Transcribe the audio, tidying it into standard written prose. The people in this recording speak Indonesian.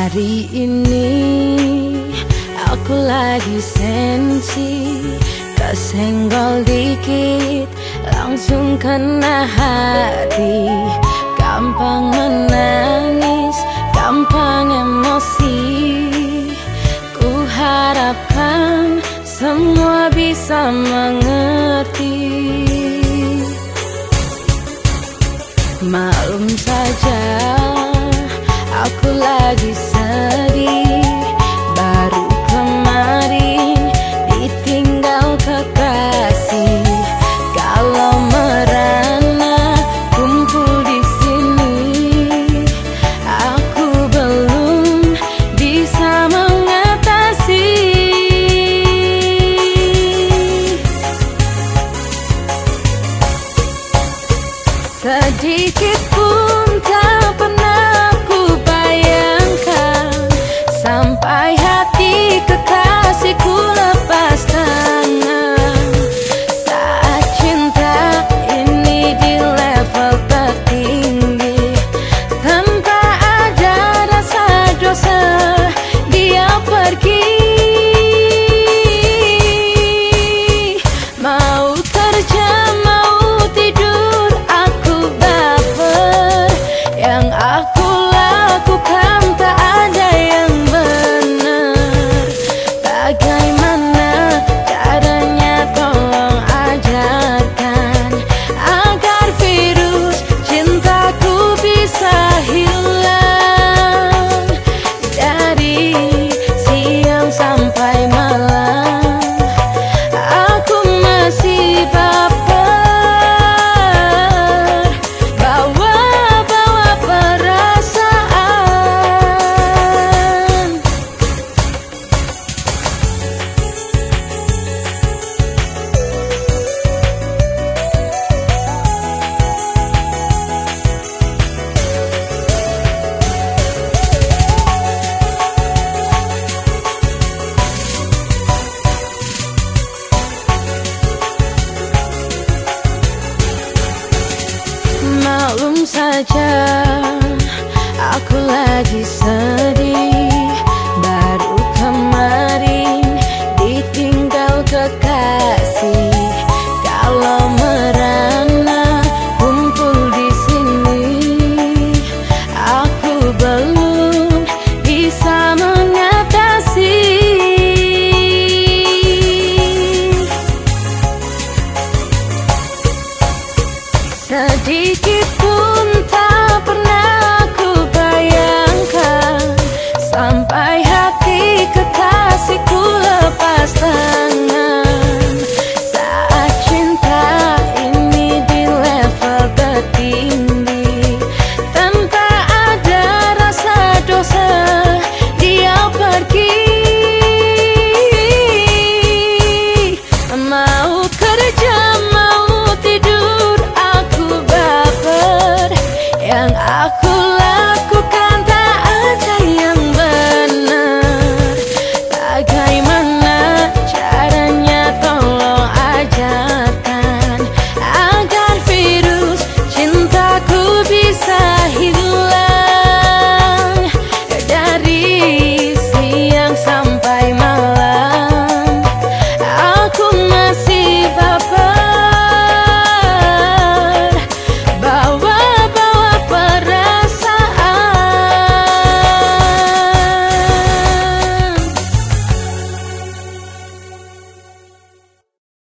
Hari ini aku lagi sensi, kesenggol dikit langsung kena hati. Gampang menangis, gampang emosi. Ku harapkan semua bisa mengerti. Maklum saja aku lagi sedih. Baru kemarin ditinggal kekasih. Kalau merana kumpul di sini, aku belum bisa mengatasi. Sedikit pun tak pernah ku bayangkan, sampai hati kekasihku lepas tangan. Saat cinta ini di level tertinggi, tanpa ada rasa dosa dia pergi. Mau kerja mau tidur aku baper. Yang aku lakukan tak ada yang benar. Bagaimana caranya tolong ajarkan, agar virus cintaku bisa hilang. Dari siang sampai malam aku masih baper, bawa-bawa perasaan. Maklum saja aku lagi sedih. Baru kemarin ditinggal kekasih. Kalau merana kumpul di sini, aku belum bisa mengatasi. Sedikit pun tak pernah ku bayangkan, sampai hati kekasihku lepas tangan. Saat cinta ini di level tertinggi, tanpa ada rasa dosa dia pergi. Mau kerja mau